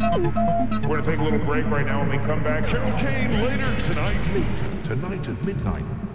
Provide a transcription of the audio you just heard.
We're gonna take a little break right now. When we come back, Carol Kane later tonight. Tonight at midnight.